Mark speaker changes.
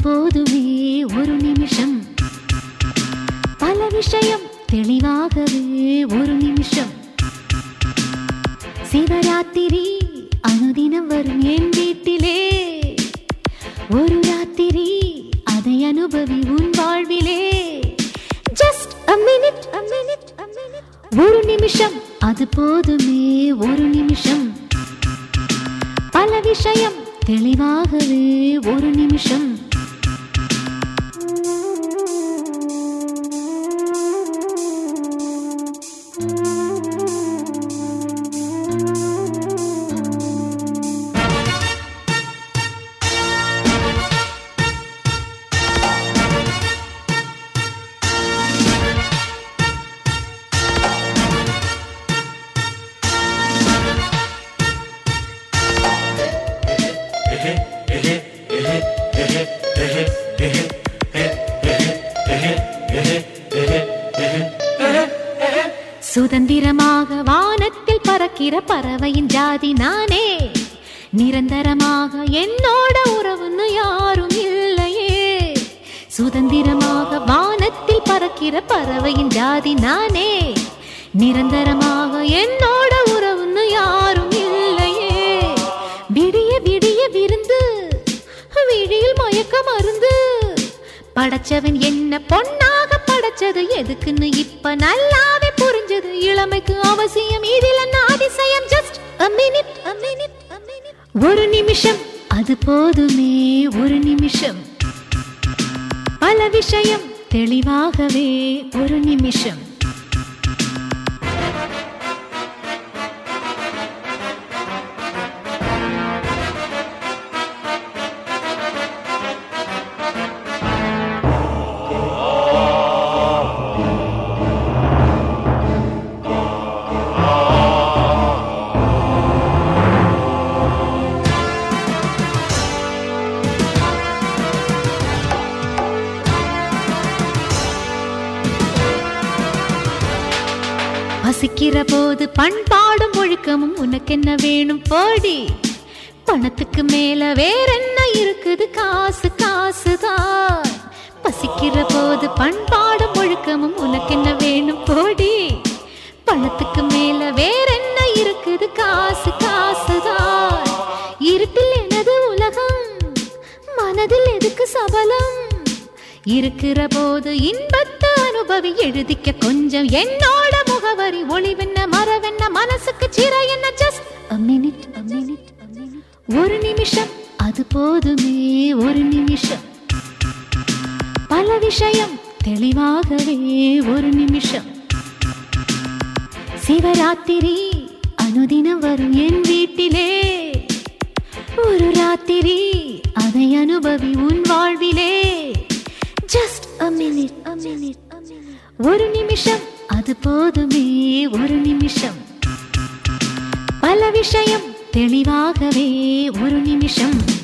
Speaker 1: போதுமே ஒரு நிமிஷம். பல விஷயம் தெளிவாகவே ஒரு நிமிஷம். சிவராத்திரி அனுதினம் வரும் என் வீட்டிலே. ஒரு ராத்திரி அதை அனுபவி உன் வாழ்விலே. Just a minute, a minute, a minute. ஒரு நிமிஷம் அது போதுமே ஒரு நிமிஷம். பல விஷயம் தெளிவாகவே ஒரு நிமிஷம். சுதந்திரமாக வானத்தில் பறக்கிற பறவையின் ஜாதி நானே. நிரந்தரமாக என்னோட உறவுன்னு யாரும் இல்லையே. சுதந்திரமாக வானத்தில் பறக்கிற பறவையின் ஜாதி நானே. நிரந்தரமாக என்னோட உறவுன்னு யாரும் இல்லையே. விடிய விடிய விருந்து விழியில் மயக்க மருந்து. படைச்சவன் என்ன பொன்னாக படைச்சது எதுக்குன்னு இப்ப நல்லாவே புரிஞ்சது. இளமைக்கு அவசியம் இதில் என்ன அதிசயம். Just a minute, a minute, a minute. ஒரு நிமிஷம் அது போதுமே ஒரு நிமிஷம். பல விஷயம் தெளிவாகவே ஒரு நிமிஷம். பசிக்கிற போது பண்பாடும் ஒழுக்கமும் உனக்கென்ன வேணும் போடி. பணத்துக்கு மேல வேறென்ன இருக்குது காசு காசுதான். பசிக்கிற போது பண்பாடும் ஒழுக்கமும் உனக்கென்ன வேணும் போடி. பணத்துக்கு மேல வேறென்ன இருக்குது காசு காசுதான். இருட்டில் எனது உலகம் மனதில் எதுக்கு சபலம். இருக்கிற போது இன்பத்தை அனுபவி எழுதிக்க கொஞ்சம் என்னோட முகவரி. ஒளிவென்ன மரவென்ன மனசுக்கு சிறை என்ன. Just a minute, a minute, a minute. ஒரு நிமிஷம் அது போதுமே ஒரு நிமிஷம். பல விஷயம் தெளிவாகவே ஒரு நிமிஷம். சிவராத்திரி அனுதினம் வரும் என் வீட்டிலே. ஒரு ராத்திரி அதை அனுபவி உன் வாழ்விலே. Just a minute, a minute, a minute. ஒரு நிமிஷம் அது போதுமே ஒரு நிமிஷம். பல விஷயம் தெளிவாகவே ஒரு நிமிஷம்.